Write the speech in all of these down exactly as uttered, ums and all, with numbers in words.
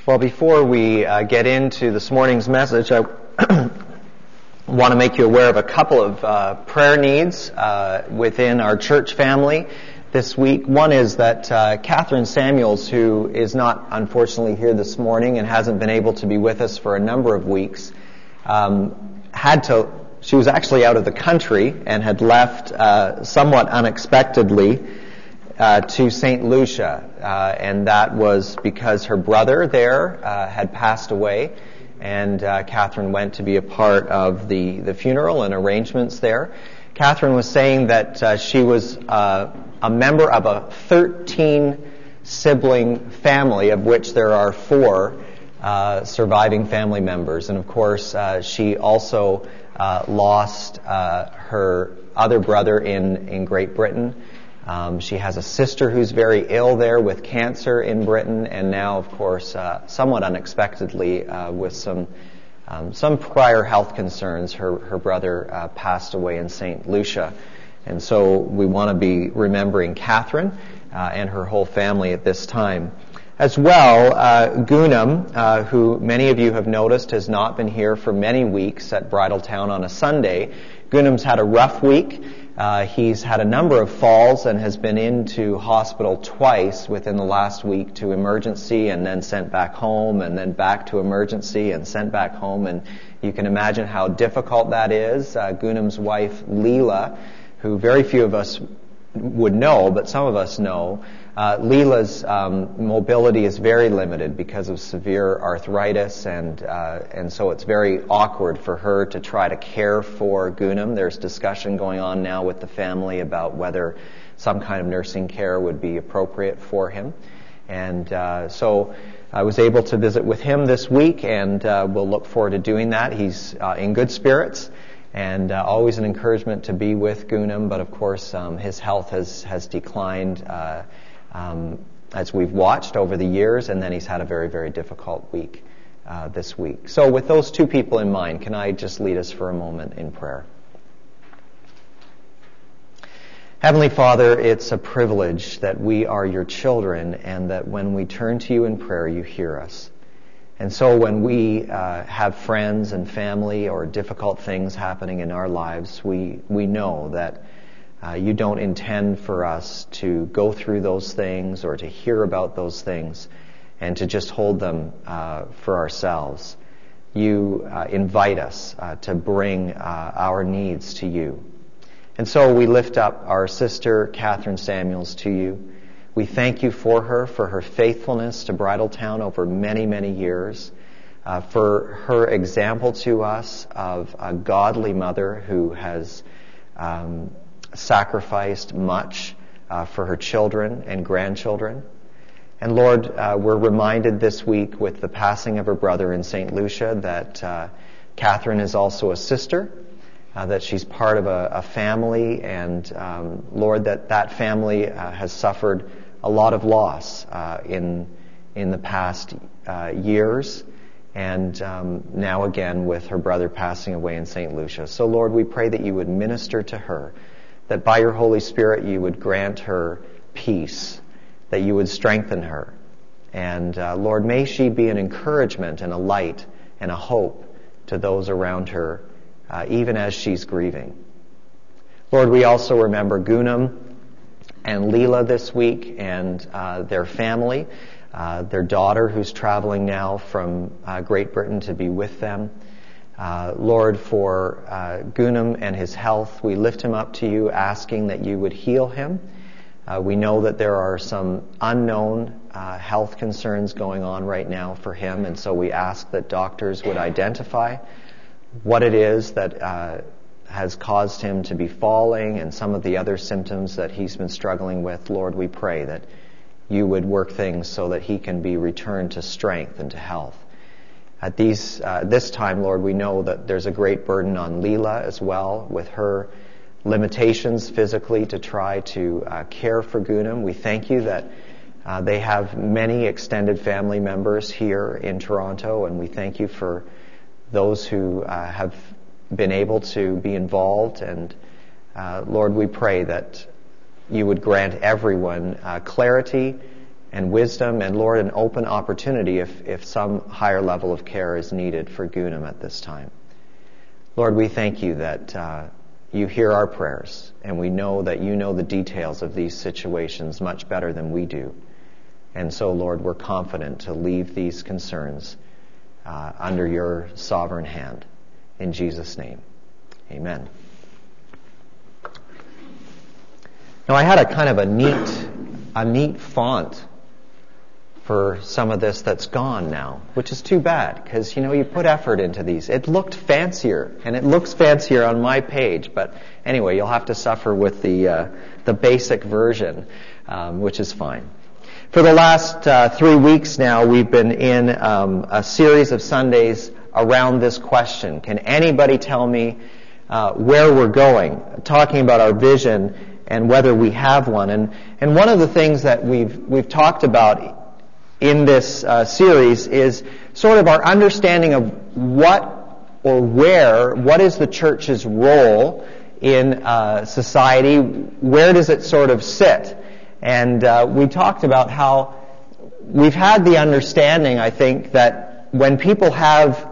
Well, before we uh, get into this morning's message, I want to make you aware of a couple of uh, prayer needs uh, within our church family this week. One is that uh, Catherine Samuels, who is not unfortunately here this morning and hasn't been able to be with us for a number of weeks, um, had to, she was actually out of the country and had left uh, somewhat unexpectedly Uh, to Saint Lucia, uh, and that was because her brother there uh, had passed away, and uh, Catherine went to be a part of the, the funeral and arrangements there. Catherine was saying that uh, she was uh, a member of a thirteen sibling family, of which there are four uh, surviving family members, and of course uh, she also uh, lost uh, her other brother in, in Great Britain. Um, she has a sister who's very ill there with cancer in Britain, and now, of course, uh, somewhat unexpectedly, uh, with some um, some prior health concerns, her her brother uh, passed away in Saint Lucia, and so we want to be remembering Catherine uh, and her whole family at this time. As well, uh, Gunam, uh, who many of you have noticed has not been here for many weeks at Bridletown on a Sunday. Gunam's had a rough week. Uh, he's had a number of falls and has been into hospital twice within the last week, to emergency and then sent back home, and then back to emergency and sent back home. And you can imagine how difficult that is. Uh, Gunam's wife, Leela, who very few of us would know, but some of us know, uh, Leela's um, mobility is very limited because of severe arthritis, and uh, and so it's very awkward for her to try to care for Gunam. There's discussion going on now with the family about whether some kind of nursing care would be appropriate for him. And uh, so I was able to visit with him this week, and uh, we'll look forward to doing that. He's uh, in good spirits. And uh, always an encouragement to be with Gunam, but of course um, his health has, has declined uh, um, as we've watched over the years, and then he's had a very, very difficult week uh, this week. So with those two people in mind, can I just lead us for a moment in prayer? Heavenly Father, it's a privilege that we are your children, and that when we turn to you in prayer, you hear us. And so when we uh, have friends and family or difficult things happening in our lives, we, we know that uh, you don't intend for us to go through those things or to hear about those things and to just hold them uh, for ourselves. You uh, invite us uh, to bring uh, our needs to you. And so we lift up our sister, Catherine Samuels, to you. We thank you for her, for her faithfulness to Bridletown over many, many years, uh, for her example to us of a godly mother who has um, sacrificed much uh, for her children and grandchildren. And Lord, uh, we're reminded this week with the passing of her brother in Saint Lucia that uh, Catherine is also a sister, uh, that she's part of a, a family, and um, Lord, that that family uh, has suffered a lot of loss uh, in in the past uh, years, and um, now again with her brother passing away in Saint Lucia. So Lord, we pray that you would minister to her, that by your Holy Spirit you would grant her peace, that you would strengthen her. And uh, Lord, may she be an encouragement and a light and a hope to those around her, uh, even as she's grieving. Lord, we also remember Gunam and Leela this week, and uh, their family, uh, their daughter who's traveling now from uh, Great Britain to be with them. Uh, Lord, for uh, Gunam and his health, we lift him up to you, asking that you would heal him. Uh, we know that there are some unknown uh, health concerns going on right now for him, and so we ask that doctors would identify what it is that uh, has caused him to be falling, and some of the other symptoms that he's been struggling with. Lord, we pray that you would work things so that he can be returned to strength and to health. At these, uh, this time, Lord, we know that there's a great burden on Leela as well, with her limitations physically to try to uh, care for Gunam. We thank you that uh, they have many extended family members here in Toronto, and we thank you for those who uh, have been able to be involved, and uh, Lord, we pray that you would grant everyone uh, clarity and wisdom, and Lord, an open opportunity if, if some higher level of care is needed for Gunam at this time. Lord, we thank you that uh, you hear our prayers, and we know that you know the details of these situations much better than we do. And so, Lord, we're confident to leave these concerns uh, under your sovereign hand. In Jesus' name, amen. Now, I had a kind of a neat, a neat font for some of this that's gone now, which is too bad, because, you know, you put effort into these. It looked fancier, and it looks fancier on my page, but anyway, you'll have to suffer with the uh, the basic version, um, which is fine. For the last uh, three weeks now, we've been in um, a series of Sundays around this question. Can anybody tell me uh, where we're going? Talking about our vision and whether we have one. And and one of the things that we've we've talked about in this uh, series is sort of our understanding of what or where, what is the church's role in uh, society? Where does it sort of sit? And uh, we talked about how we've had the understanding, I think, that when people have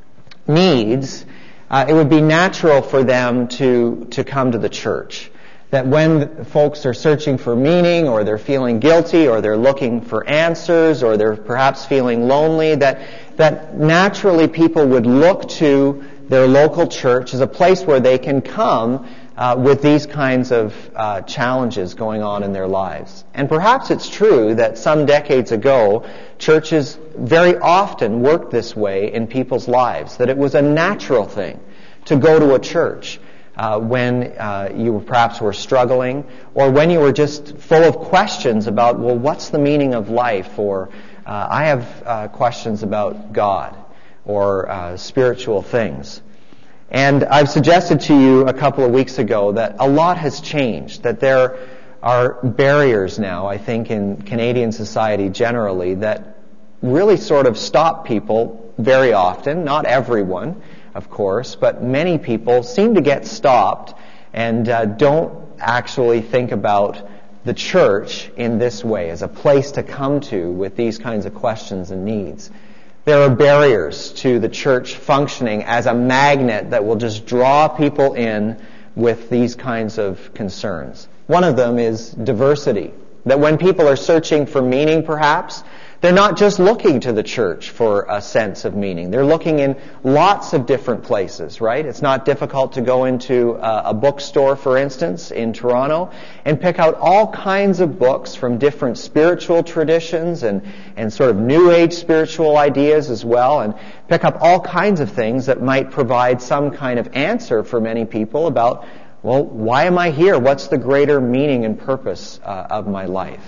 needs, uh, it would be natural for them to to come to the church. That when folks are searching for meaning, or they're feeling guilty, or they're looking for answers, or they're perhaps feeling lonely, that that naturally people would look to their local church as a place where they can come uh, with these kinds of uh, challenges going on in their lives. And perhaps it's true that some decades ago, churches very often worked this way in people's lives, that it was a natural thing to go to a church Uh, when uh, you perhaps were struggling, or when you were just full of questions about, well, what's the meaning of life? Or uh, I have uh, questions about God or uh, spiritual things. And I've suggested to you a couple of weeks ago that a lot has changed, that there are barriers now, I think, in Canadian society generally that really sort of stop people very often, not everyone, of course, but many people seem to get stopped and uh, don't actually think about the church in this way, as a place to come to with these kinds of questions and needs. There are barriers to the church functioning as a magnet that will just draw people in with these kinds of concerns. One of them is diversity. That when people are searching for meaning, perhaps, they're not just looking to the church for a sense of meaning. They're looking in lots of different places, right? It's not difficult to go into a, a bookstore, for instance, in Toronto, and pick out all kinds of books from different spiritual traditions and, and sort of New Age spiritual ideas as well, and pick up all kinds of things that might provide some kind of answer for many people about, well, why am I here? What's the greater meaning and purpose uh, of my life?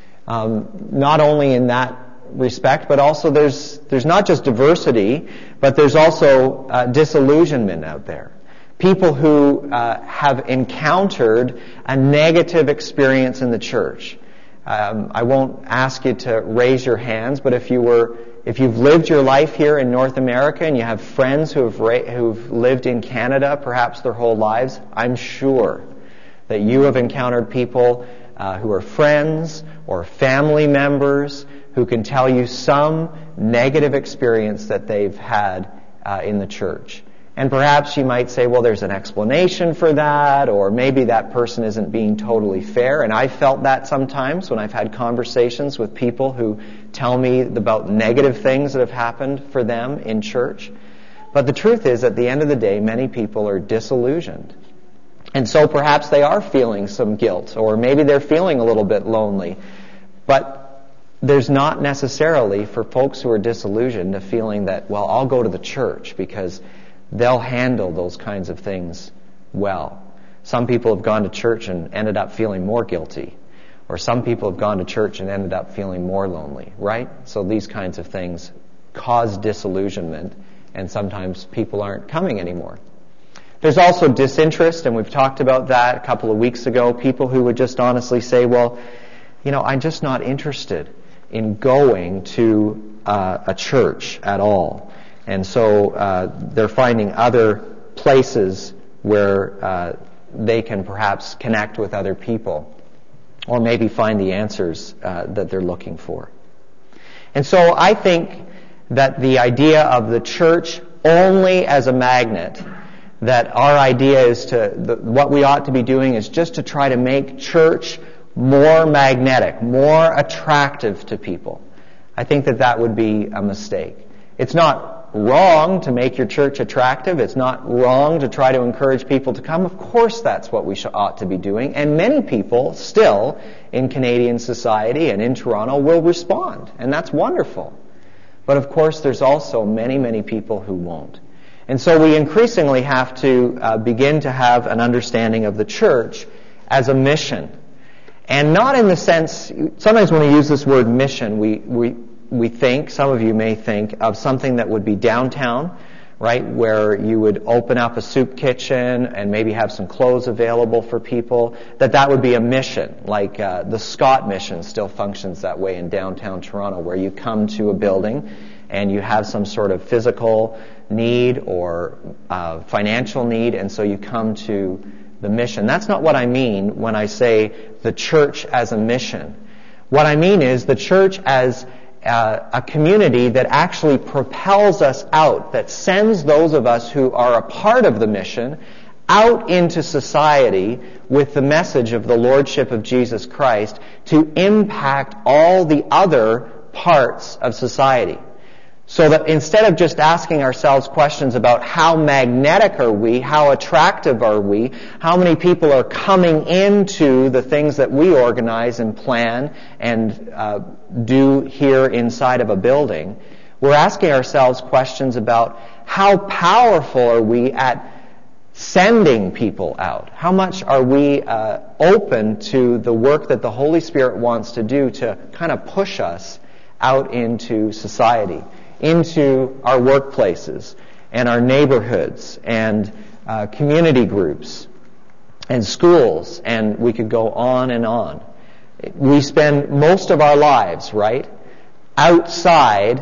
Um, not only in that respect, but also there's there's not just diversity, but there's also uh, disillusionment out there. People who uh, have encountered a negative experience in the church. Um, I won't ask you to raise your hands, but if you were if you've lived your life here in North America and you have friends who have ra- who've lived in Canada perhaps their whole lives, I'm sure that you have encountered people uh, who are friends or family members who can tell you some negative experience that they've had uh, in the church. And perhaps you might say, well, there's an explanation for that, or maybe that person isn't being totally fair. And I've felt that sometimes when I've had conversations with people who tell me about negative things that have happened for them in church. But the truth is, at the end of the day, many people are disillusioned. And so perhaps they are feeling some guilt, or maybe they're feeling a little bit lonely. But there's not necessarily, for folks who are disillusioned, a feeling that, well, I'll go to the church because they'll handle those kinds of things well. Some people have gone to church and ended up feeling more guilty. Or some people have gone to church and ended up feeling more lonely, right? So these kinds of things cause disillusionment, and sometimes people aren't coming anymore. There's also disinterest, and we've talked about that a couple of weeks ago. People who would just honestly say, well, you know, I'm just not interested in going to uh, a church at all. And so uh, they're finding other places where uh, they can perhaps connect with other people. or maybe find the answers uh, that they're looking for. And so I think that the idea of the church only as a magnet, that our idea is to, the, what we ought to be doing is just to try to make church more magnetic, more attractive to people. I think that that would be a mistake. It's not wrong to make your church attractive. It's not wrong to try to encourage people to come. Of course that's what we should, ought to be doing. And many people still in Canadian society and in Toronto will respond. And that's wonderful. But of course there's also many, many people who won't. And so we increasingly have to uh, begin to have an understanding of the church as a mission. And not in the sense, sometimes when we use this word mission, we, we, we think, some of you may think, of something that would be downtown, right, where you would open up a soup kitchen and maybe have some clothes available for people, that that would be a mission, like uh, the Scott Mission still functions that way in downtown Toronto, where you come to a building and you have some sort of physical need or uh, financial need, and so you come to the mission. That's not what I mean when I say the church as a mission. What I mean is the church as uh, a community that actually propels us out, that sends those of us who are a part of the mission out into society with the message of the Lordship of Jesus Christ to impact all the other parts of society. So that instead of just asking ourselves questions about how magnetic are we, how attractive are we, how many people are coming into the things that we organize and plan and uh, do here inside of a building, we're asking ourselves questions about how powerful are we at sending people out? How much are we uh, open to the work that the Holy Spirit wants to do to kind of push us out into society, into our workplaces and our neighborhoods and uh, community groups and schools, and we could go on and on. We spend most of our lives, right, outside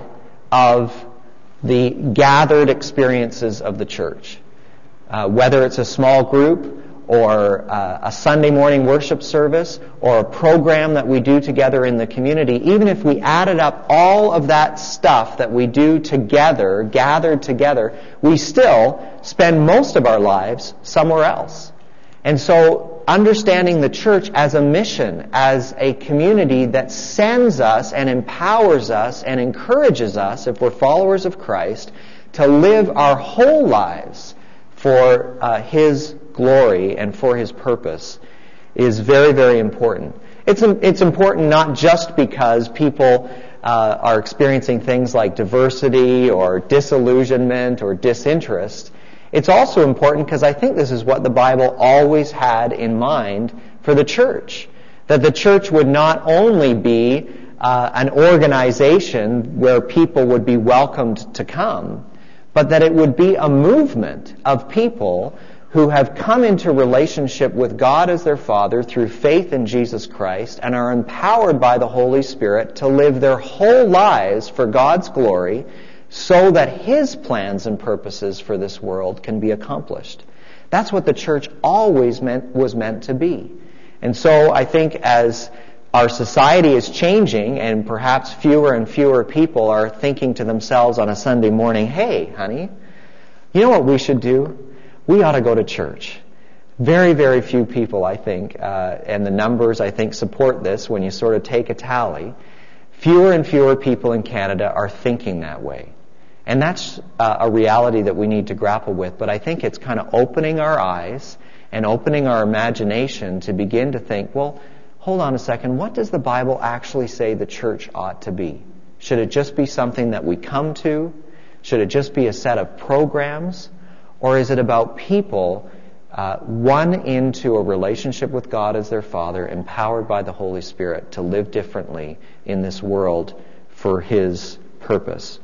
of the gathered experiences of the church. Uh, whether it's a small group or uh, a Sunday morning worship service or a program that we do together in the community, even if we added up all of that stuff that we do together, gathered together, we still spend most of our lives somewhere else. And so understanding the church as a mission, as a community that sends us and empowers us and encourages us, if we're followers of Christ, to live our whole lives for uh, His glory and for His purpose, is very, very important. It's it's important not just because people uh, are experiencing things like diversity or disillusionment or disinterest. It's also important because I think this is what the Bible always had in mind for the church. That the church would not only be uh, an organization where people would be welcomed to come, but that it would be a movement of people who have come into relationship with God as their Father through faith in Jesus Christ and are empowered by the Holy Spirit to live their whole lives for God's glory so that His plans and purposes for this world can be accomplished. That's what the church always meant was meant to be. And so I think as our society is changing and perhaps fewer and fewer people are thinking to themselves on a Sunday morning, hey, honey, you know what we should do? We ought to go to church. Very, very few people, I think, uh, and the numbers, I think, support this when you sort of take a tally. Fewer and fewer people in Canada are thinking that way. And that's uh, a reality that we need to grapple with. But I think it's kind of opening our eyes and opening our imagination to begin to think, well, hold on a second, what does the Bible actually say the church ought to be? Should it just be something that we come to? Should it just be a set of programs? Or is it about people uh, won into a relationship with God as their Father, empowered by the Holy Spirit to live differently in this world for His purpose?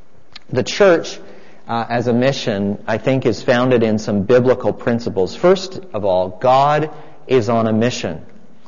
The church, uh, as a mission, I think is founded in some biblical principles. First of all, God is on a mission.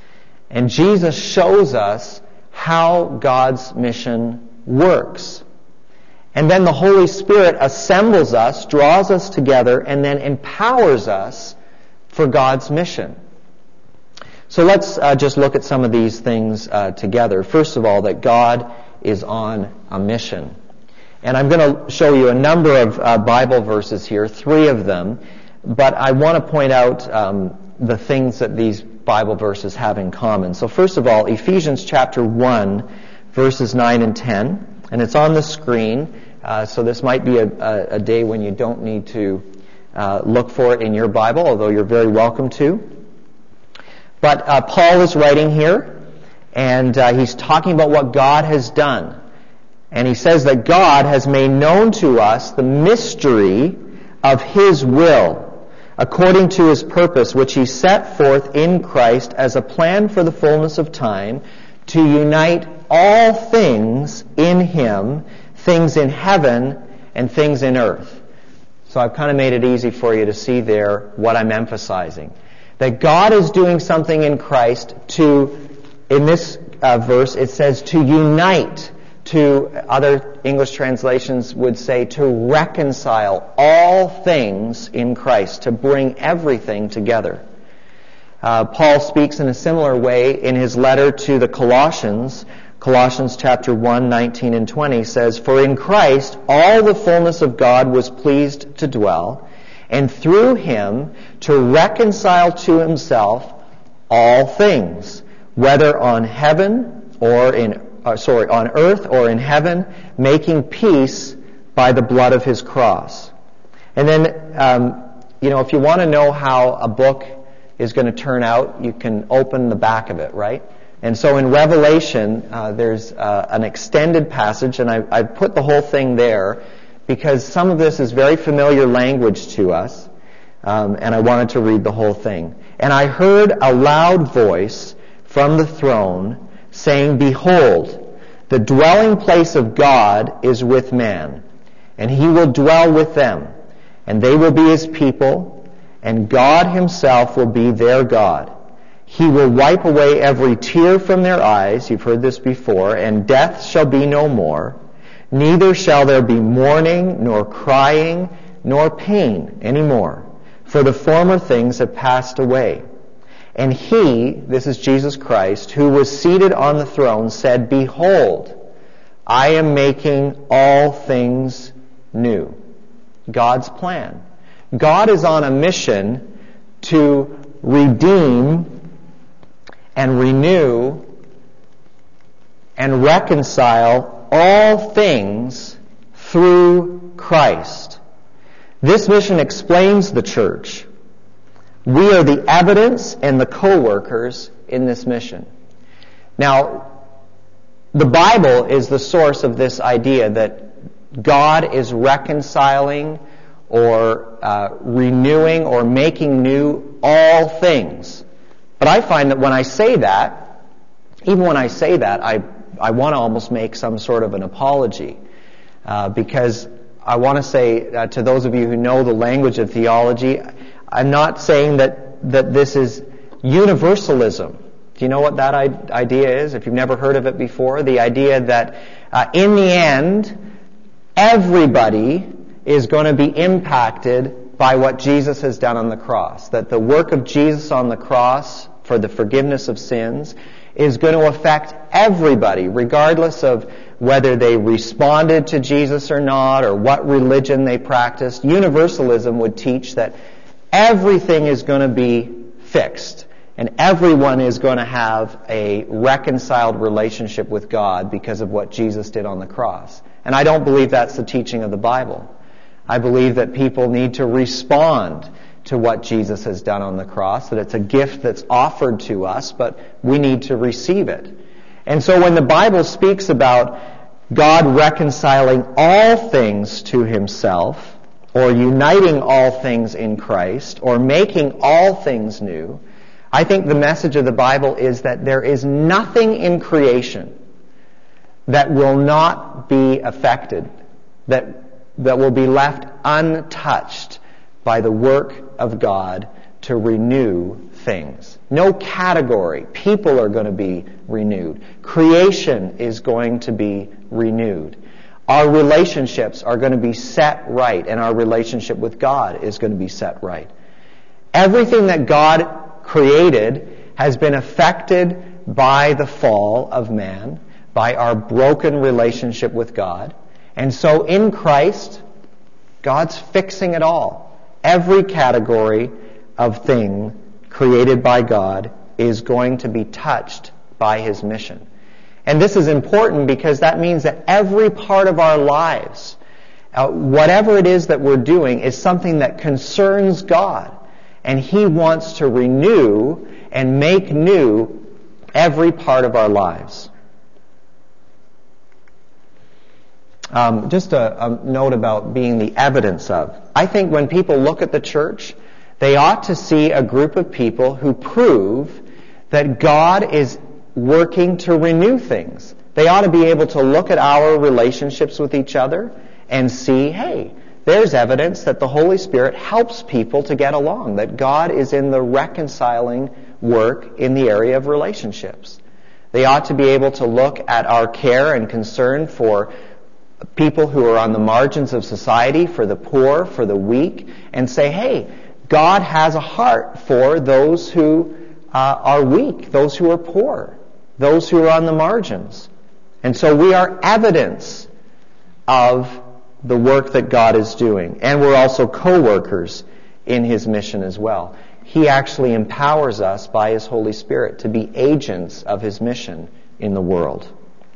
And Jesus shows us how God's mission works. And then the Holy Spirit assembles us, draws us together, and then empowers us for God's mission. So let's uh, just look at some of these things uh, together. First of all, that God is on a mission. And I'm going to show you a number of uh, Bible verses here, three of them, but I want to point out um, the things that these Bible verses have in common. So first of all, Ephesians chapter one, verses nine and ten, and it's on the screen, uh, so this might be a, a, a day when you don't need to uh, look for it in your Bible, although you're very welcome to. But uh, Paul is writing here, and uh, he's talking about what God has done. And he says that God has made known to us the mystery of His will, according to His purpose, which He set forth in Christ as a plan for the fullness of time, to unite all things in Him, things in heaven and things in earth. So I've kind of made it easy for you to see there what I'm emphasizing. That God is doing something in Christ to, in this uh, verse, it says to unite, to, other English translations would say to reconcile all things in Christ, to bring everything together. Uh, Paul speaks in a similar way in his letter to the Colossians. Colossians chapter one, nineteen and twenty says, "For in Christ all the fullness of God was pleased to dwell, and through Him to reconcile to Himself all things, whether on heaven or in, uh, sorry, on earth or in heaven, making peace by the blood of His cross." And then, um, you know, if you want to know how a book is going to turn out, you can open the back of it, right? And so in Revelation, uh, there's uh, an extended passage, and I, I put the whole thing there because some of this is very familiar language to us, um, and I wanted to read the whole thing. "And I heard a loud voice from the throne saying, 'Behold, the dwelling place of God is with man, and He will dwell with them, and they will be His people, and God Himself will be their God. He will wipe away every tear from their eyes,'" you've heard this before, "'and death shall be no more. Neither shall there be mourning, nor crying, nor pain any more, for the former things have passed away.' And He," this is Jesus Christ, "who was seated on the throne said, 'Behold, I am making all things new.'" God's plan. God is on a mission to redeem and renew and reconcile all things through Christ. This mission explains the church. We are the evidence and the co-workers in this mission. Now, the Bible is the source of this idea that God is reconciling or uh, renewing or making new all things. But I find that when I say that, even when I say that, I, I want to almost make some sort of an apology. Uh, because I want to say uh, to those of you who know the language of theology, I'm not saying that, that this is universalism. Do you know what that I- idea is? If you've never heard of it before, the idea that uh, in the end, everybody is going to be impacted by what Jesus has done on the cross. That the work of Jesus on the cross for the forgiveness of sins is going to affect everybody, regardless of whether they responded to Jesus or not, or what religion they practiced. Universalism would teach that everything is going to be fixed, and everyone is going to have a reconciled relationship with God because of what Jesus did on the cross. And I don't believe that's the teaching of the Bible. I believe that people need to respond to what Jesus has done on the cross, that it's a gift that's offered to us, but we need to receive it. And so when the Bible speaks about God reconciling all things to Himself, or uniting all things in Christ, or making all things new, I think the message of the Bible is that there is nothing in creation that will not be affected, that, that will be left untouched by the work of God to renew things. No category. People are going to be renewed. Creation is going to be renewed. Our relationships are going to be set right, and our relationship with God is going to be set right. Everything that God created has been affected by the fall of man, by our broken relationship with God. And so in Christ, God's fixing it all. Every category of thing created by God is going to be touched by His mission. And this is important because that means that every part of our lives, uh, whatever it is that we're doing, is something that concerns God. And He wants to renew and make new every part of our lives. Um, just a, a note about being the evidence of. I think when people look at the church, they ought to see a group of people who prove that God is working to renew things. They ought to be able to look at our relationships with each other and see, hey, there's evidence that the Holy Spirit helps people to get along, that God is in the reconciling work in the area of relationships. They ought to be able to look at our care and concern for people who are on the margins of society, for the poor, for the weak, and say, hey, God has a heart for those who uh, are weak, those who are poor, those who are on the margins. And so we are evidence of the work that God is doing. And we're also co-workers in His mission as well. He actually empowers us by His Holy Spirit to be agents of His mission in the world.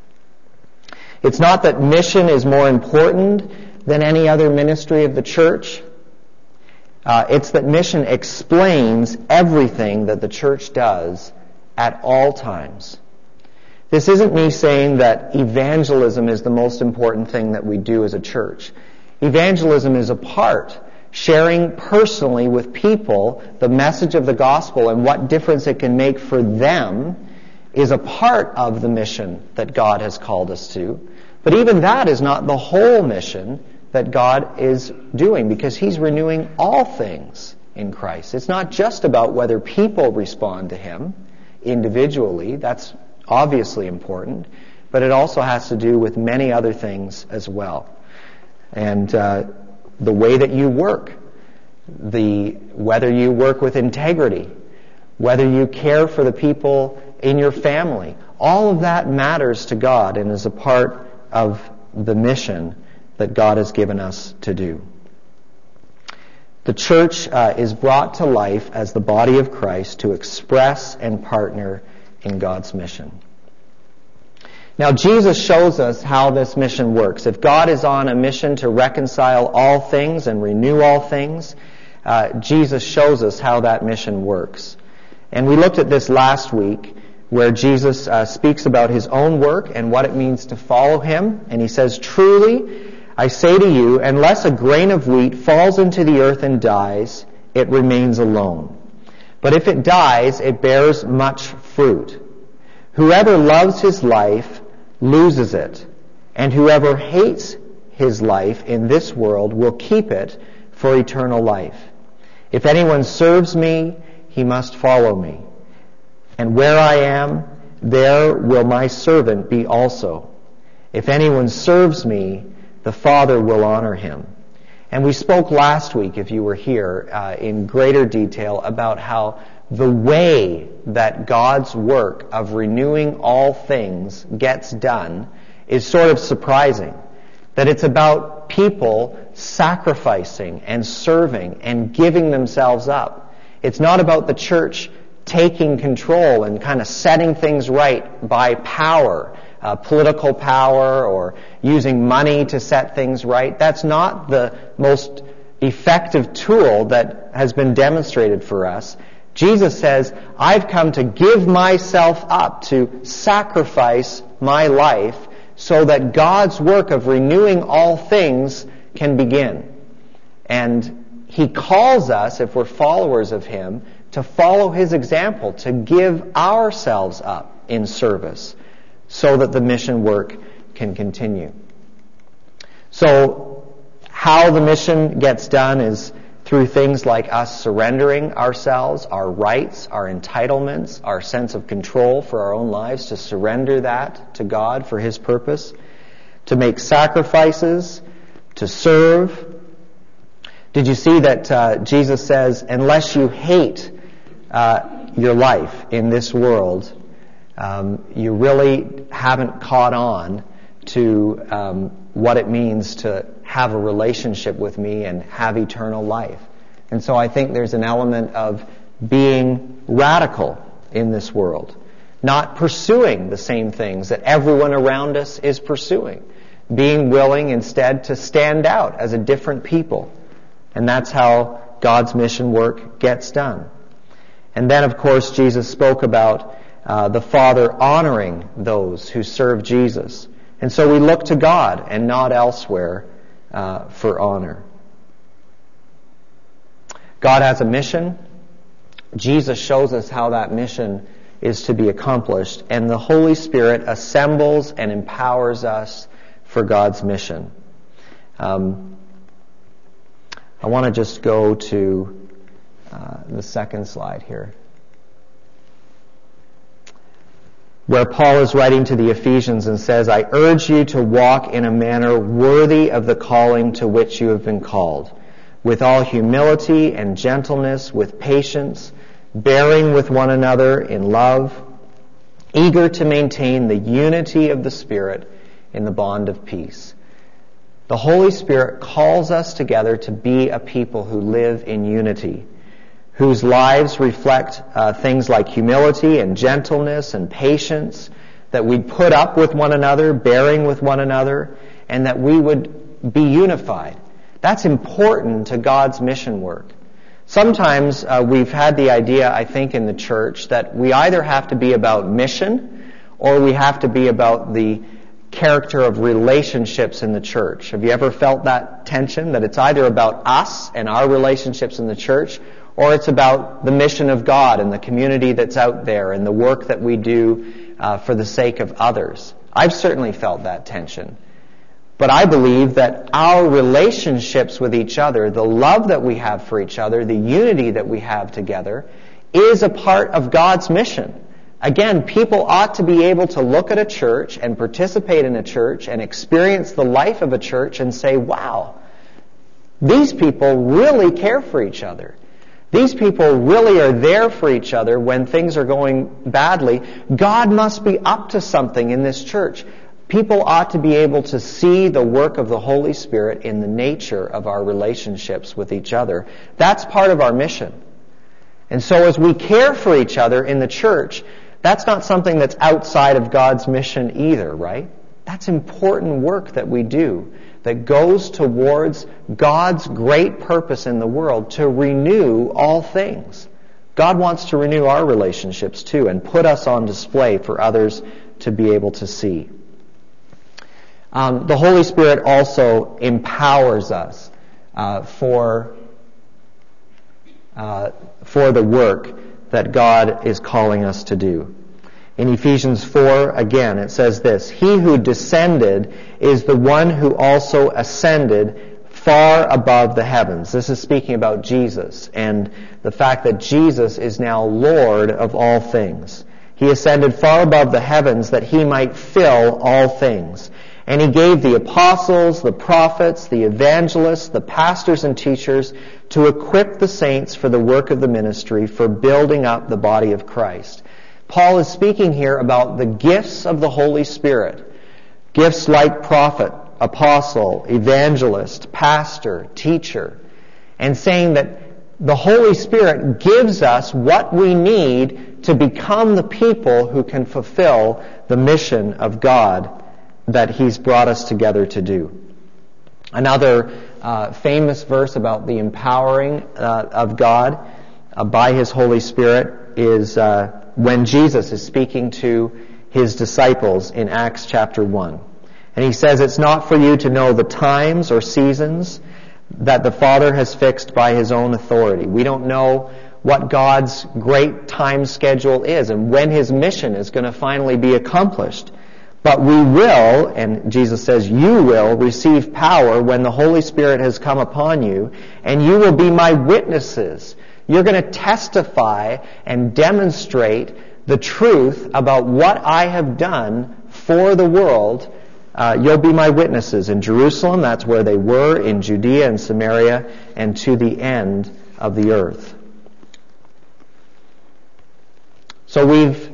It's not that mission is more important than any other ministry of the church. Uh, it's that mission explains everything that the church does at all times. This isn't me saying that evangelism is the most important thing that we do as a church. Evangelism is a part, sharing personally with people the message of the gospel and what difference it can make for them is a part of the mission that God has called us to. But even that is not the whole mission that God is doing, because He's renewing all things in Christ. It's not just about whether people respond to Him individually. That's obviously important. But it also has to do with many other things as well. And uh, the way that you work, the whether you work with integrity, whether you care for the people in your family, all of that matters to God and is a part of the mission that God has given us to do. The church uh, is brought to life as the body of Christ to express and partner in God's mission. Now, Jesus shows us how this mission works. If God is on a mission to reconcile all things and renew all things, uh, Jesus shows us how that mission works. And we looked at this last week, where Jesus uh, speaks about His own work and what it means to follow Him. And He says, "Truly, I say to you, unless a grain of wheat falls into the earth and dies, it remains alone. But if it dies, it bears much fruit. Whoever loves his life loses it, and whoever hates his life in this world will keep it for eternal life. If anyone serves me, he must follow me. And where I am, there will my servant be also. If anyone serves me, the Father will honor him." And we spoke last week, if you were here, uh, in greater detail about how the way that God's work of renewing all things gets done is sort of surprising. That it's about people sacrificing and serving and giving themselves up. It's not about the church taking control and kind of setting things right by power, uh, political power, or using money to set things right. That's not the most effective tool that has been demonstrated for us. Jesus says, "I've come to give myself up, to sacrifice my life, so that God's work of renewing all things can begin." And He calls us, if we're followers of Him, to follow His example, to give ourselves up in service so that the mission work can continue. So how the mission gets done is through things like us surrendering ourselves, our rights, our entitlements, our sense of control for our own lives, to surrender that to God for His purpose, to make sacrifices, to serve. Did you see that uh, Jesus says, unless you hate uh, your life in this world, um, you really haven't caught on to um, what it means to have a relationship with me and have eternal life. And so I think there's an element of being radical in this world, not pursuing the same things that everyone around us is pursuing, being willing instead to stand out as a different people. And that's how God's mission work gets done. And then, of course, Jesus spoke about uh, the Father honoring those who serve Jesus. And so we look to God and not elsewhere uh, for honor. God has a mission. Jesus shows us how that mission is to be accomplished. And the Holy Spirit assembles and empowers us for God's mission. Um, I want to just go to uh, the second slide here, where Paul is writing to the Ephesians and says, I urge you to walk in a manner worthy of the calling to which you have been called, with all humility and gentleness, with patience, bearing with one another in love, eager to maintain the unity of the Spirit in the bond of peace. The Holy Spirit calls us together to be a people who live in unity, whose lives reflect uh, things like humility and gentleness and patience, that we'd put up with one another, bearing with one another, and that we would be unified. That's important to God's mission work. Sometimes uh, we've had the idea, I think, in the church that we either have to be about mission or we have to be about the character of relationships in the church. Have you ever felt that tension, that it's either about us and our relationships in the church, or it's about the mission of God and the community that's out there and the work that we do uh, for the sake of others? I've certainly felt that tension. But I believe that our relationships with each other, the love that we have for each other, the unity that we have together, is a part of God's mission. Again, people ought to be able to look at a church and participate in a church and experience the life of a church and say, wow, these people really care for each other. These people really are there for each other when things are going badly. God must be up to something in this church. People ought to be able to see the work of the Holy Spirit in the nature of our relationships with each other. That's part of our mission. And so as we care for each other in the church, that's not something that's outside of God's mission either, right? That's important work that we do that goes towards God's great purpose in the world to renew all things. God wants to renew our relationships too and put us on display for others to be able to see. Um, the Holy Spirit also empowers us uh, for uh, for the work that God is calling us to do. In Ephesians four, again, it says this, He who descended is the one who also ascended far above the heavens. This is speaking about Jesus and the fact that Jesus is now Lord of all things. He ascended far above the heavens that He might fill all things. And He gave the apostles, the prophets, the evangelists, the pastors and teachers to equip the saints for the work of the ministry, for building up the body of Christ. Paul is speaking here about the gifts of the Holy Spirit. Gifts like prophet, apostle, evangelist, pastor, teacher. And saying that the Holy Spirit gives us what we need to become the people who can fulfill the mission of God that He's brought us together to do. Another uh, famous verse about the empowering uh, of God uh, by His Holy Spirit is uh, when Jesus is speaking to His disciples in Acts chapter one. And He says, it's not for you to know the times or seasons that the Father has fixed by His own authority. We don't know what God's great time schedule is and when His mission is going to finally be accomplished. But we will, and Jesus says, you will receive power when the Holy Spirit has come upon you, and you will be my witnesses. You're going to testify and demonstrate the truth about what I have done for the world. Uh, you'll be my witnesses in Jerusalem, that's where they were, in Judea and Samaria, and to the end of the earth. So we've,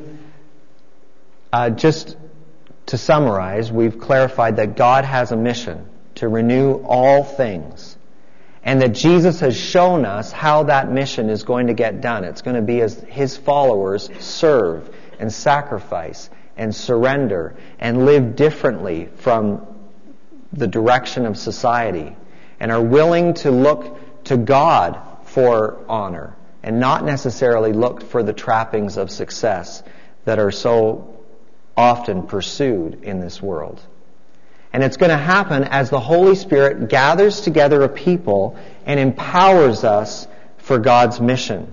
uh, just to summarize, we've clarified that God has a mission to renew all things, and that Jesus has shown us how that mission is going to get done. It's going to be as His followers serve and sacrifice and surrender and live differently from the direction of society, and are willing to look to God for honor and not necessarily look for the trappings of success that are so often pursued in this world. And it's going to happen as the Holy Spirit gathers together a people and empowers us for God's mission.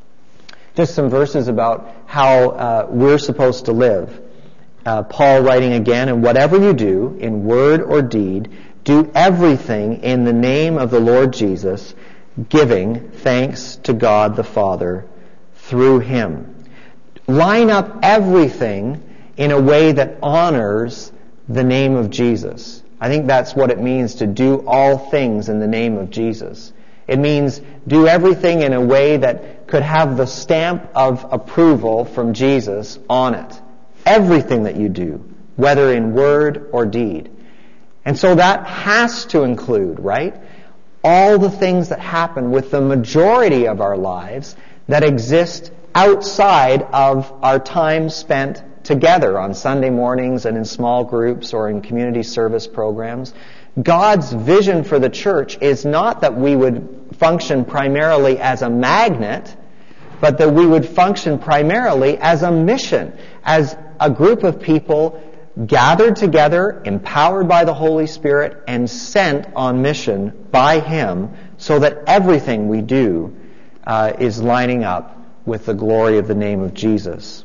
Just some verses about how uh, we're supposed to live. Uh, Paul writing again, "And whatever you do, in word or deed, do everything in the name of the Lord Jesus, giving thanks to God the Father through Him." Line up everything in a way that honors the name of Jesus. I think that's what it means to do all things in the name of Jesus. It means do everything in a way that could have the stamp of approval from Jesus on it. Everything that you do, whether in word or deed. And so that has to include, right, all the things that happen with the majority of our lives that exist outside of our time spent together on Sunday mornings and in small groups or in community service programs. God's vision for the church is not that we would function primarily as a magnet, but that we would function primarily as a mission, as a group of people gathered together, empowered by the Holy Spirit, and sent on mission by Him, so that everything we do uh, is lining up with the glory of the name of Jesus.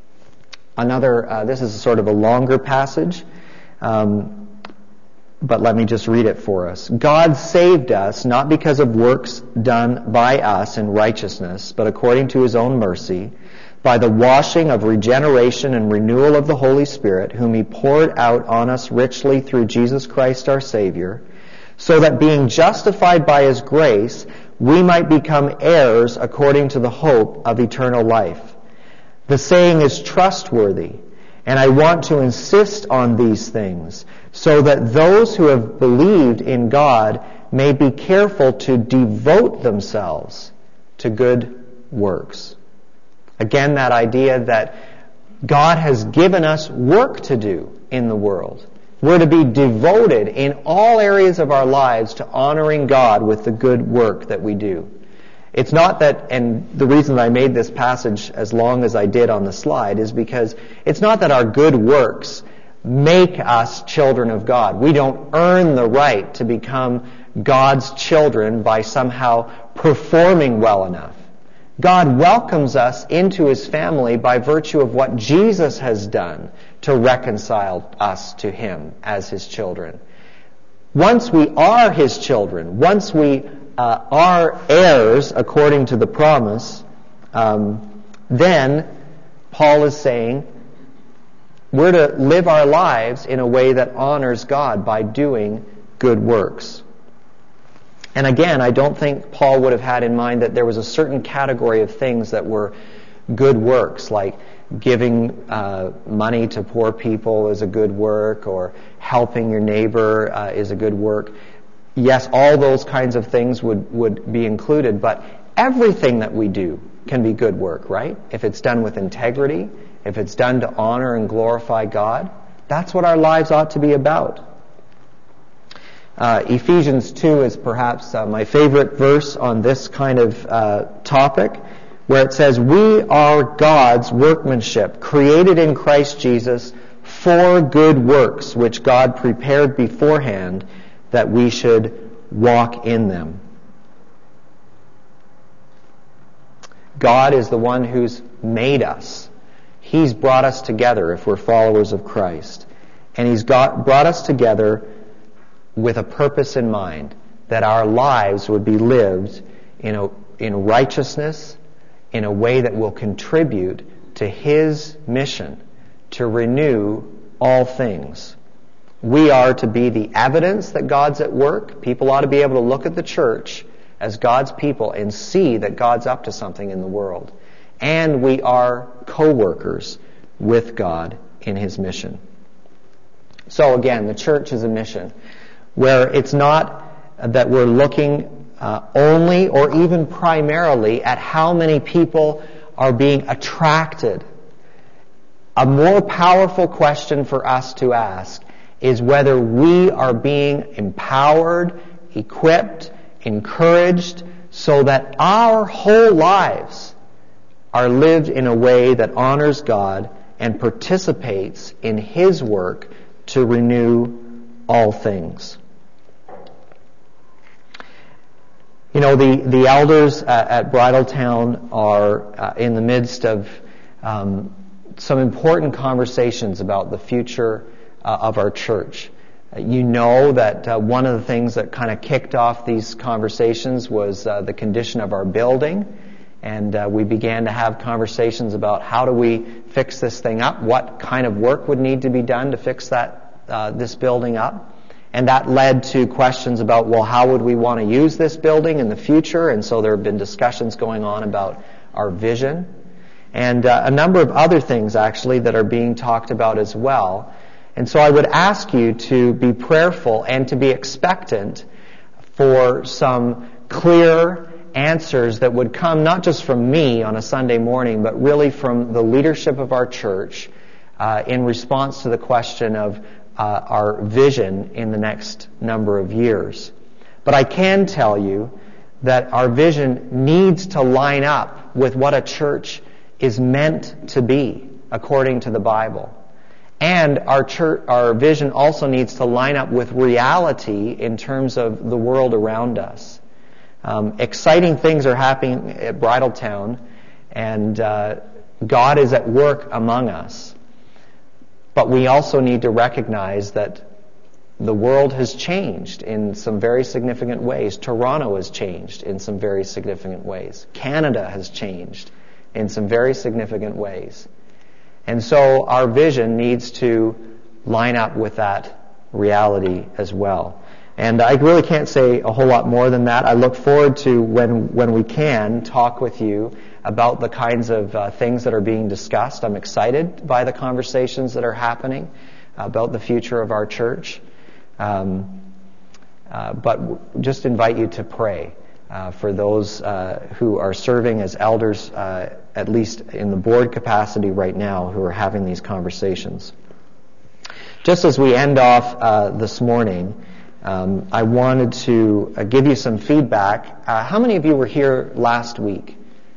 Another, uh, this is sort of a longer passage, um, but let me just read it for us. "God saved us not because of works done by us in righteousness, but according to His own mercy, by the washing of regeneration and renewal of the Holy Spirit, whom He poured out on us richly through Jesus Christ our Savior, so that being justified by His grace, we might become heirs according to the hope of eternal life. The saying is trustworthy, and I want to insist on these things, so that those who have believed in God may be careful to devote themselves to good works." Again, that idea that God has given us work to do in the world. We're to be devoted in all areas of our lives to honoring God with the good work that we do. It's not that, and the reason that I made this passage as long as I did on the slide is because it's not that our good works make us children of God. We don't earn the right to become God's children by somehow performing well enough. God welcomes us into His family by virtue of what Jesus has done to reconcile us to Him as His children. Once we are His children, once we uh, are heirs according to the promise, um, then Paul is saying we're to live our lives in a way that honors God by doing good works. And again, I don't think Paul would have had in mind that there was a certain category of things that were good works, like giving uh, money to poor people is a good work, or helping your neighbor uh, is a good work. Yes, all those kinds of things would, would be included, but everything that we do can be good work, right? If it's done with integrity, if it's done to honor and glorify God, that's what our lives ought to be about. Uh, Ephesians two is perhaps uh, my favorite verse on this kind of uh, topic, where it says, "We are God's workmanship, created in Christ Jesus for good works, which God prepared beforehand that we should walk in them." God is the one who's made us. He's brought us together if we're followers of Christ. And He's got, brought us together with a purpose in mind, that our lives would be lived in a, in righteousness, in a way that will contribute to His mission to renew all things. We are to be the evidence that God's at work. People ought to be able to look at the church as God's people and see that God's up to something in the world. and we are co-workers with God in His mission. So again, the church is a mission where it's not that we're looking uh, only or even primarily at how many people are being attracted. A more powerful question for us to ask is whether we are being empowered, equipped, encouraged, so that our whole lives are lived in a way that honors God and participates in His work to renew all things. You know, the, the elders at, at Bridletown are uh, in the midst of um, some important conversations about the future uh, of our church. Uh, you know that uh, one of the things that kind of kicked off these conversations was uh, the condition of our building. And uh, we began to have conversations about how do we fix this thing up, what kind of work would need to be done to fix that uh, this building up. And that led to questions about, well, how would we want to use this building in the future? And so there have been discussions going on about our vision. And uh, a number of other things, actually, that are being talked about as well. And so I would ask you to be prayerful and to be expectant for some clear answers that would come not just from me on a Sunday morning, but really from the leadership of our church uh, in response to the question of uh, our vision in the next number of years. But I can tell you that our vision needs to line up with what a church is meant to be according to the Bible. And our church, our vision also needs to line up with reality in terms of the world around us. Um, exciting things are happening at Bridletown, and uh, God is at work among us. But we also need to recognize that the world has changed in some very significant ways. Toronto has changed in some very significant ways. Canada has changed in some very significant ways. And so our vision needs to line up with that reality as well. And I really can't say a whole lot more than that. I look forward to when when we can talk with you about the kinds of uh, things that are being discussed. I'm excited by the conversations that are happening about the future of our church. Um, uh, but w- just invite you to pray uh, for those uh, who are serving as elders, uh, at least in the board capacity right now, who are having these conversations. Just as we end off uh, this morning, Um, I wanted to uh, give you some feedback. Uh, how many of you were here last week?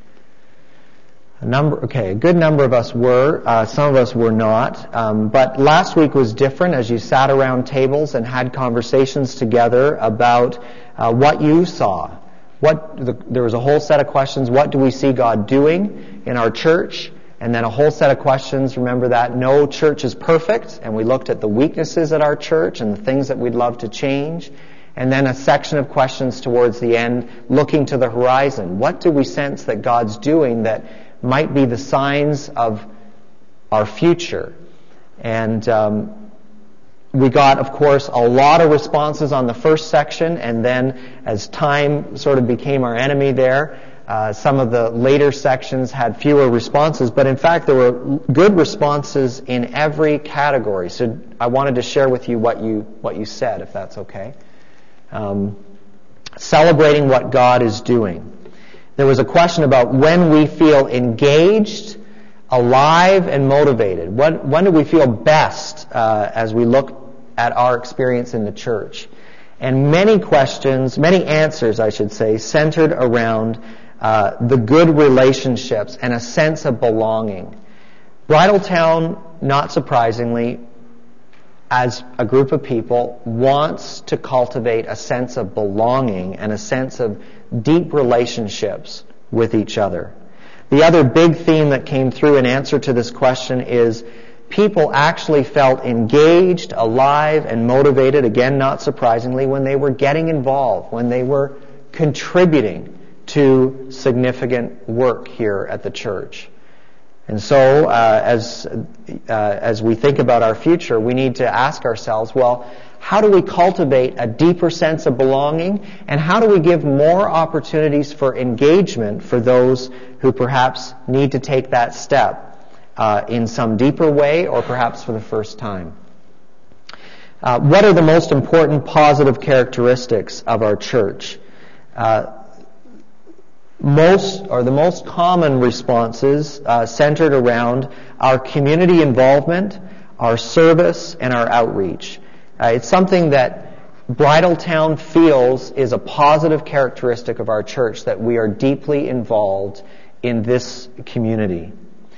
A number, okay, a good number of us were. Uh, some of us were not. Um, but last week was different as you sat around tables and had conversations together about uh, what you saw. What the, there was a whole set of questions. What do we see God doing in our church? And then a whole set of questions. Remember that no church is perfect, and we looked at the weaknesses at our church and the things that we'd love to change. And then a section of questions towards the end, looking to the horizon. What do we sense that God's doing that might be the signs of our future? And um, we got, of course, a lot of responses on the first section, and then as time sort of became our enemy there, Uh, some of the later sections had fewer responses, but in fact there were good responses in every category. So I wanted to share with you what you what you said, if that's okay. Um, celebrating what God is doing. There was a question about when we feel engaged, alive, and motivated. When, when do we feel best uh, as we look at our experience in the church? And many questions, many answers, I should say, centered around Uh, the good relationships and a sense of belonging. Bridletown, not surprisingly, as a group of people, wants to cultivate a sense of belonging and a sense of deep relationships with each other. The other big theme that came through in answer to this question is people actually felt engaged, alive, and motivated, again, not surprisingly, when they were getting involved, when they were contributing to significant work here at the church. And so, uh, as uh, as we think about our future, we need to ask ourselves, well, How do we cultivate a deeper sense of belonging? And how do we give more opportunities for engagement for those who perhaps need to take that step uh, in some deeper way or perhaps for the first time? Uh, what are the most important positive characteristics of our church? Uh, most or the most common responses uh, centered around our community involvement, our service, and our outreach. Uh, it's something that Bridletown feels is a positive characteristic of our church, that we are deeply involved in this community.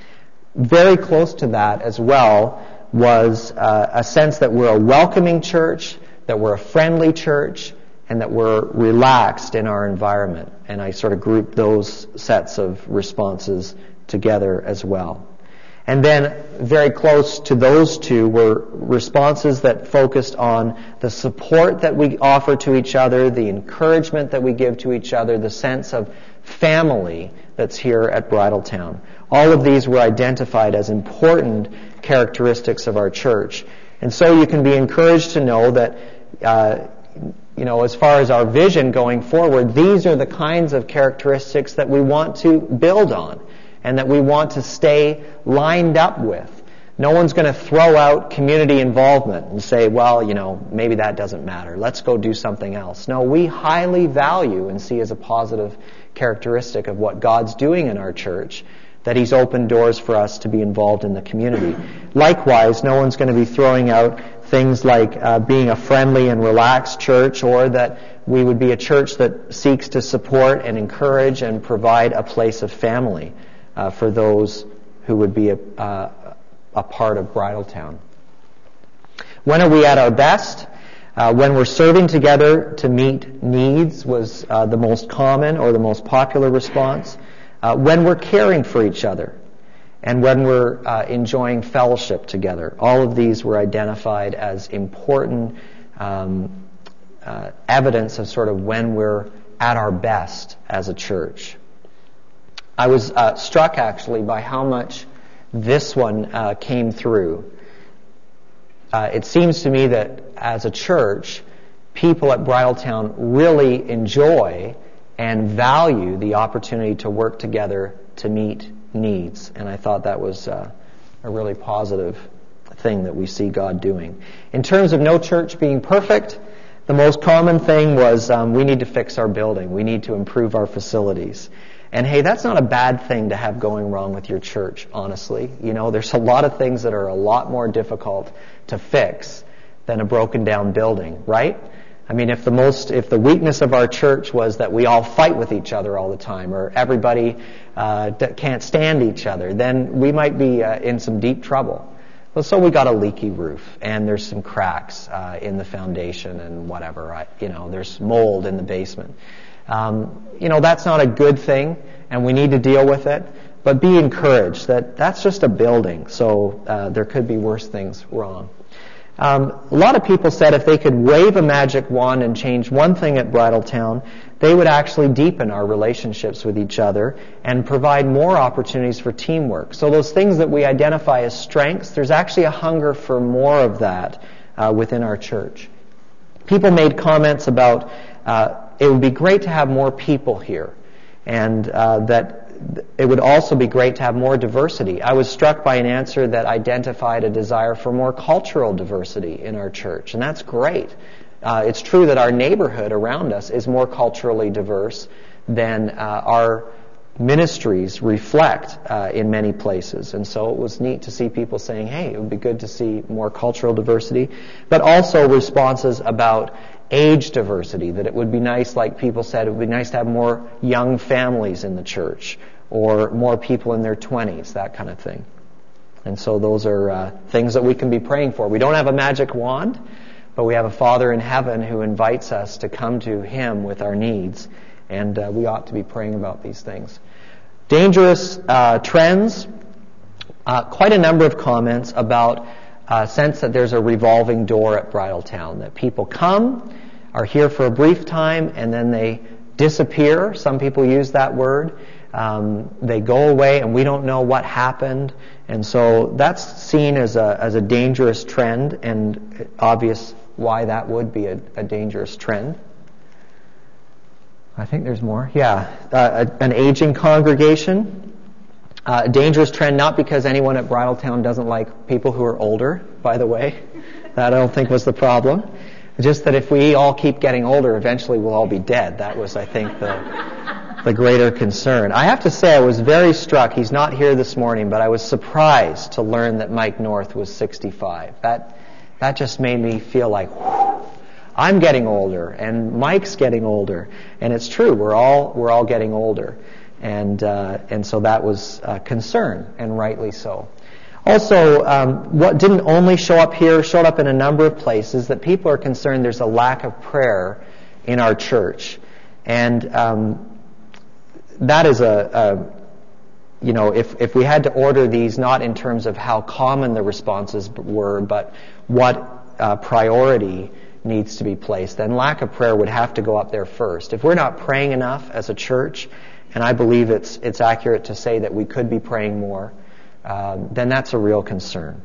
Very close to that as well was uh, a sense that we're a welcoming church, that we're a friendly church, and that we're relaxed in our environment. And I sort of grouped those sets of responses together as well. And then very close to those two were responses that focused on the support that we offer to each other, the encouragement that we give to each other, the sense of family that's here at Bridletown. All of these were identified as important characteristics of our church. And so you can be encouraged to know that, uh, you know, as far as our vision going forward, these are the kinds of characteristics that we want to build on and that we want to stay lined up with. No one's going to throw out community involvement and say, well, you know, maybe that doesn't matter. Let's go do something else. No, we highly value and see as a positive characteristic of what God's doing in our church, that He's opened doors for us to be involved in the community. Likewise, no one's going to be throwing out things like uh, being a friendly and relaxed church, or that we would be a church that seeks to support and encourage and provide a place of family uh, for those who would be a, uh, a part of Bridletown. When are we at our best? Uh, when we're serving together to meet needs was uh, the most common or the most popular response. Uh, when we're caring for each other, and when we're uh, enjoying fellowship together. All of these were identified as important um, uh, evidence of sort of when we're at our best as a church. I was uh, struck actually by how much this one uh, came through. Uh, it seems to me that as a church, people at Bridletown really enjoy and value the opportunity to work together to meet needs. And I thought that was uh, a really positive thing that we see God doing. In terms of no church being perfect, the most common thing was um, we need to fix our building. We need to improve our facilities. And hey, that's not a bad thing to have going wrong with your church, honestly. You know, there's a lot of things that are a lot more difficult to fix than a broken down building, right? I mean, if the most, if the weakness of our church was that we all fight with each other all the time, or everybody uh, can't stand each other, then we might be uh, in some deep trouble. Well, so we got a leaky roof, and there's some cracks uh, in the foundation, and whatever. I, you know, there's mold in the basement. Um, you know, that's not a good thing, and we need to deal with it. But be encouraged that that's just a building, so uh, there could be worse things wrong. Um, a lot of people said if they could wave a magic wand and change one thing at Bridletown, they would actually deepen our relationships with each other and provide more opportunities for teamwork. So those things that we identify as strengths, there's actually a hunger for more of that uh, within our church. People made comments about uh, it would be great to have more people here, and uh, that it would also be great to have more diversity. I was struck by an answer that identified a desire for more cultural diversity in our church, and that's great. Uh, it's true that our neighborhood around us is more culturally diverse than uh, our ministries reflect uh, in many places, and so it was neat to see people saying, hey, it would be good to see more cultural diversity, but also responses about age diversity, that it would be nice, like people said, it would be nice to have more young families in the church, or more people in their twenties, that kind of thing. And so those are uh, things that we can be praying for. We don't have a magic wand, but we have a Father in heaven who invites us to come to Him with our needs, and uh, we ought to be praying about these things. Dangerous uh, trends, uh, quite a number of comments about a sense that there's a revolving door at Bridletown, that people come, are here for a brief time, and then they disappear. Some people use that word. Um, they go away, and we don't know what happened. And so that's seen as a as a dangerous trend, and obvious why that would be a, a dangerous trend. I think there's more. Yeah, uh, a, an aging congregation. Uh, a dangerous trend, not because anyone at Bridletown doesn't like people who are older, by the way. That I don't think was the problem. Just that if we all keep getting older, eventually we'll all be dead. That was, I think, the, the greater concern. I have to say I was very struck. He's not here this morning, but I was surprised to learn that Mike North was sixty-five. That, that just made me feel like, whew, I'm getting older, and Mike's getting older. And it's true, we're all, we're all getting older. And uh, and so that was a concern, and rightly so. Also, um, what didn't only show up here, showed up in a number of places, that people are concerned there's a lack of prayer in our church. And um, that is a, a, you know, if, if we had to order these not in terms of how common the responses were, but what uh, priority needs to be placed, then lack of prayer would have to go up there first. If we're not praying enough as a church, and I believe it's it's accurate to say that we could be praying more, uh, then that's a real concern.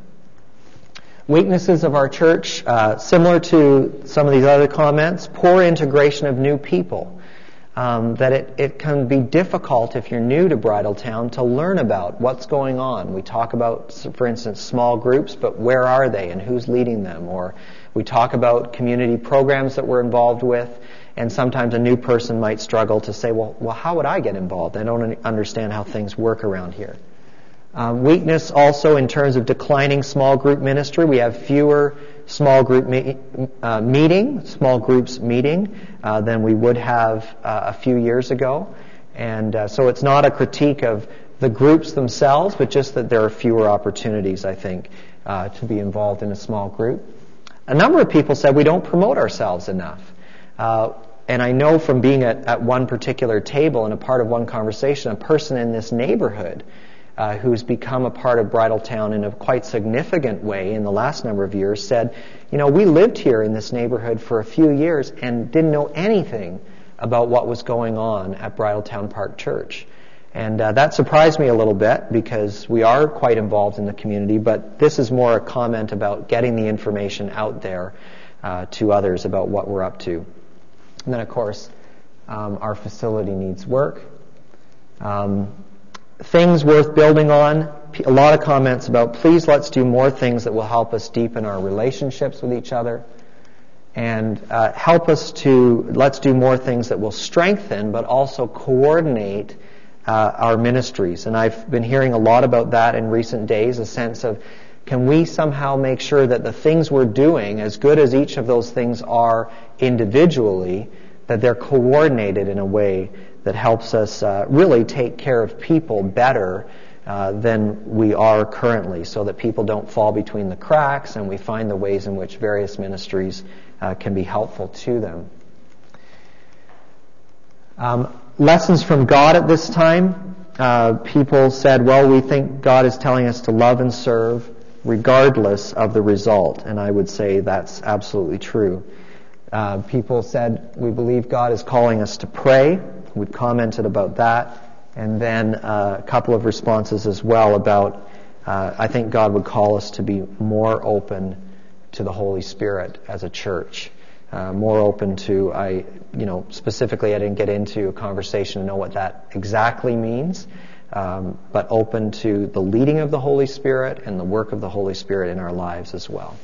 Weaknesses of our church, uh, similar to some of these other comments, poor integration of new people. Um, that it, it can be difficult if you're new to Bridletown to learn about what's going on. We talk about, for instance, small groups, but where are they and who's leading them? Or we talk about community programs that we're involved with. And sometimes a new person might struggle to say, well, well, how would I get involved? I don't understand how things work around here. Um, weakness also in terms of declining small group ministry. We have fewer small group me- uh, meeting, small groups meeting uh, than we would have uh, a few years ago. And uh, so it's not a critique of the groups themselves, but just that there are fewer opportunities, I think, uh, to be involved in a small group. A number of people said we don't promote ourselves enough. Uh, and I know from being at, at one particular table and a part of one conversation, a person in this neighborhood uh, who's become a part of Bridletown in a quite significant way in the last number of years said, you know, we lived here in this neighborhood for a few years and didn't know anything about what was going on at Bridletown Park Church. And uh, that surprised me a little bit because we are quite involved in the community, but this is more a comment about getting the information out there uh, to others about what we're up to. And then, of course, um, our facility needs work. Um, things worth building on. A lot of comments about, please let's do more things that will help us deepen our relationships with each other. And uh, help us to, let's do more things that will strengthen, but also coordinate uh, our ministries. And I've been hearing a lot about that in recent days, a sense of, can we somehow make sure that the things we're doing, as good as each of those things are individually, that they're coordinated in a way that helps us uh, really take care of people better uh, than we are currently, so that people don't fall between the cracks and we find the ways in which various ministries uh, can be helpful to them. Um, lessons from God at this time. Uh, people said, well, we think God is telling us to love and serve regardless of the result. And I would say that's absolutely true. Uh, people said, we believe God is calling us to pray. We've commented about that. And then uh, a couple of responses as well about, uh, I think God would call us to be more open to the Holy Spirit as a church. Uh, more open to, I, you know, specifically I didn't get into a conversation to know what that exactly means. Um, but open to the leading of the Holy Spirit and the work of the Holy Spirit in our lives as well.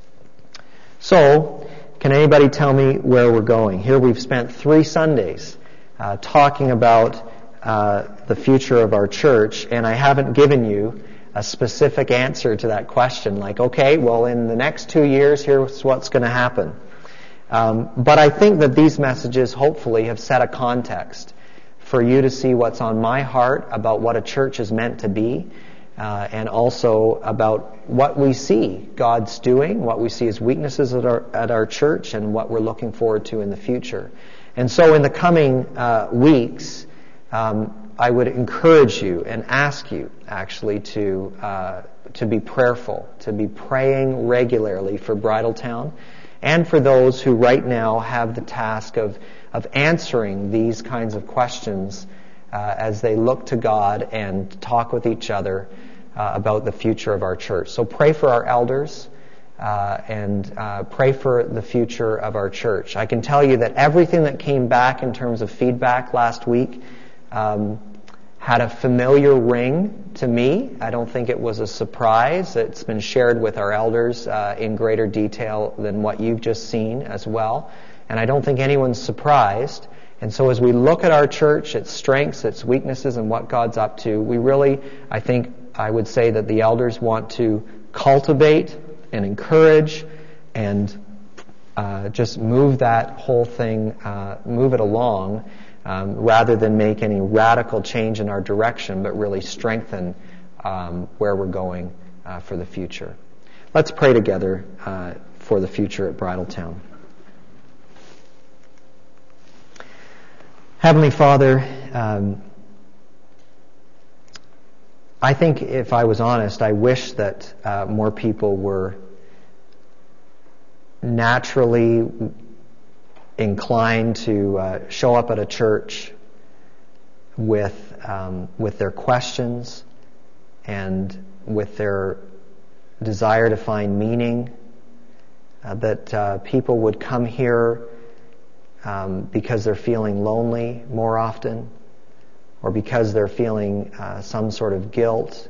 So, can anybody tell me where we're going? Here we've spent three Sundays uh, talking about uh, the future of our church, and I haven't given you a specific answer to that question, like, okay, well, in the next two years, here's what's going to happen. Um, but I think that these messages hopefully have set a context for you to see what's on my heart about what a church is meant to be, uh, and also about what we see God's doing, what we see as weaknesses at our, at our church, and what we're looking forward to in the future. And so in the coming uh, weeks, um, I would encourage you and ask you actually to uh, to be prayerful, to be praying regularly for Bridletown, and for those who right now have the task of of answering these kinds of questions uh, as they look to God and talk with each other uh, about the future of our church. So pray for our elders. uh, and uh, pray for the future of our church. I can tell you that everything that came back in terms of feedback last week um, had a familiar ring to me. I don't think it was a surprise. It's been shared with our elders uh, in greater detail than what you've just seen as well. And I don't think anyone's surprised. And so as we look at our church, its strengths, its weaknesses, and what God's up to, we really, I think, I would say that the elders want to cultivate and encourage and uh, just move that whole thing, uh, move it along, um, rather than make any radical change in our direction, but really strengthen um, where we're going uh, for the future. Let's pray together uh, for the future at Bridletown. Heavenly Father, um, I think if I was honest, I wish that uh, more people were naturally inclined to uh, show up at a church with um, with their questions and with their desire to find meaning, uh, that uh, people would come here um, because they're feeling lonely more often, or because they're feeling uh, some sort of guilt.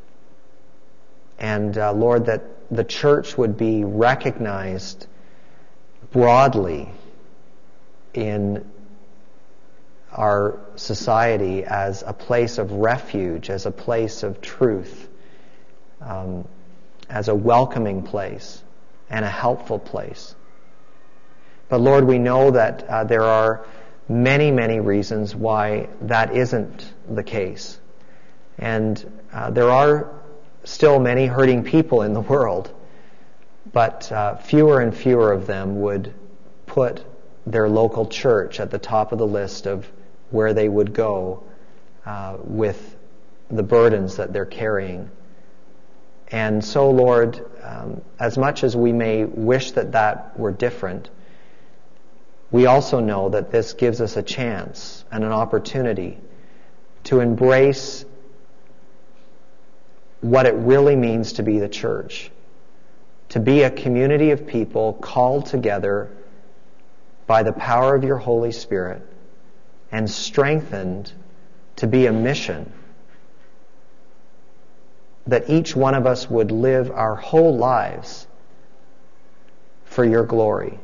And uh, Lord, that the church would be recognized broadly in our society as a place of refuge, as a place of truth, um, as a welcoming place and a helpful place. But Lord, we know that uh, there are many, many reasons why that isn't the case. And uh, there are still many hurting people in the world, but uh, fewer and fewer of them would put their local church at the top of the list of where they would go uh, with the burdens that they're carrying. And so, Lord, um, as much as we may wish that that were different, we also know that this gives us a chance and an opportunity to embrace what it really means to be the church, to be a community of people called together by the power of your Holy Spirit and strengthened to be a mission, that each one of us would live our whole lives for your glory,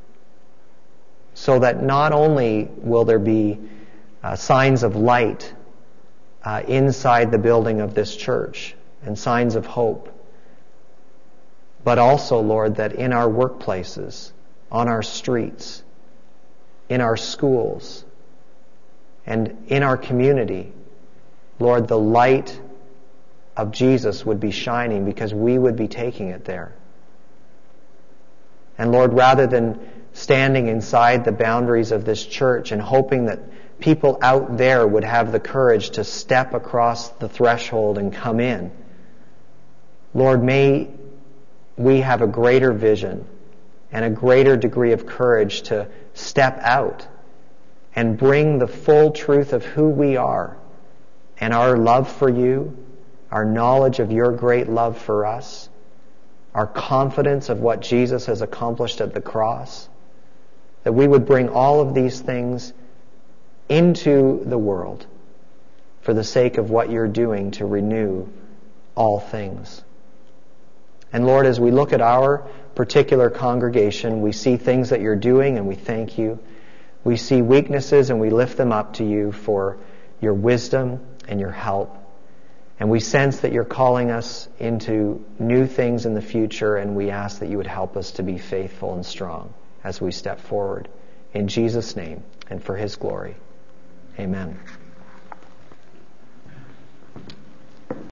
so that not only will there be uh, signs of light uh, inside the building of this church and signs of hope, but also, Lord, that in our workplaces, on our streets, in our schools, and in our community, Lord, the light of Jesus would be shining because we would be taking it there. And Lord, rather than standing inside the boundaries of this church and hoping that people out there would have the courage to step across the threshold and come in, Lord, may we have a greater vision and a greater degree of courage to step out and bring the full truth of who we are and our love for you, our knowledge of your great love for us, our confidence of what Jesus has accomplished at the cross, that we would bring all of these things into the world for the sake of what you're doing to renew all things. And Lord, as we look at our particular congregation, we see things that you're doing and we thank you. We see weaknesses and we lift them up to you for your wisdom and your help. And we sense that you're calling us into new things in the future, and we ask that you would help us to be faithful and strong as we step forward. In Jesus' name and for his glory. Amen.